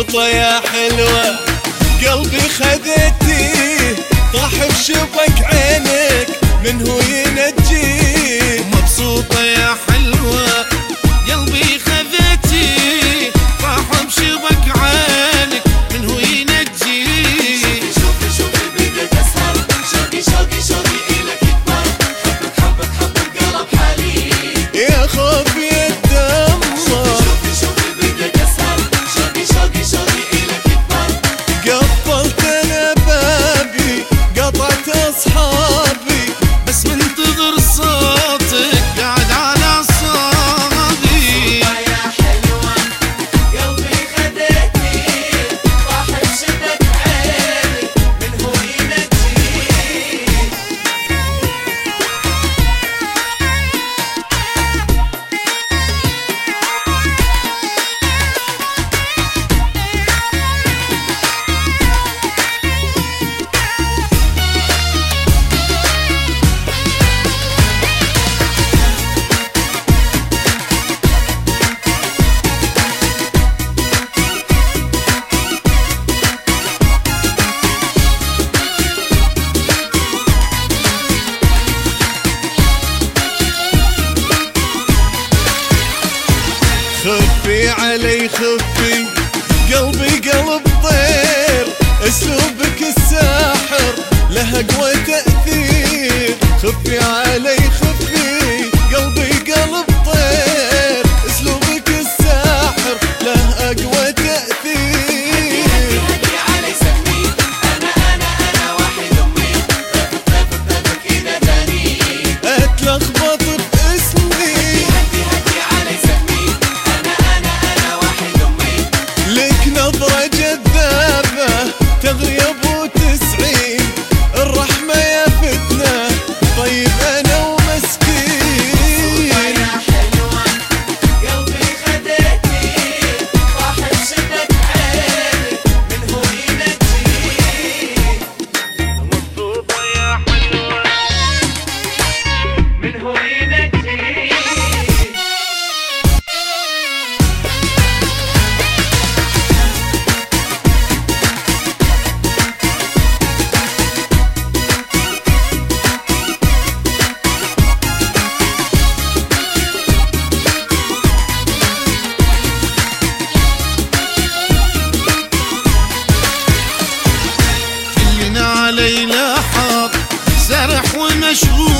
مبسوطة يا حلوة قلبي خذيتيه، طاح بشبك عينك من هو ينجيه. مبسوطة يا حلوة قلبي خذيتيه، طاح بشبك عينك من هو ينجيه. شوقي شوقي بديت اسهر، شوقي شوقي شوقي إلك يكبر، حبك حبك حبك قلب حالي يا خوفي الدمر. شوقي شوقي بديت اسهر، شوقي شوقي شوقي إلك يكبر. قفلت انا بابي قطعت اصحابي، بس منتظر صوتك قاعد على صادي. يا حلوة قلبي خديتي، طاح بشدك عيني من هو ينجي. خفي علي خفي قلبي قلب طير، اسلوبك الساحر له قوى تأثير. خفي علي خفي قلبي قلب طير، اسلوبك الساحر له قوى تأثير. هدي علي سمي، أنا واحد أمي، ثبت إذا داني. اتلخبط باسمي هدي علي سمي، أنا واحد أمي. لك نظرة جذابة تغيب وتسعين، الرحمة يا فتنة طيب أنا ومسكين. يا حلوة قلبي خديتي، طاح بشدك عيني من هو ينجي. مبسوطة يا حلوة من هو ينجي. كلنا علينا حاط سرح ومشغول.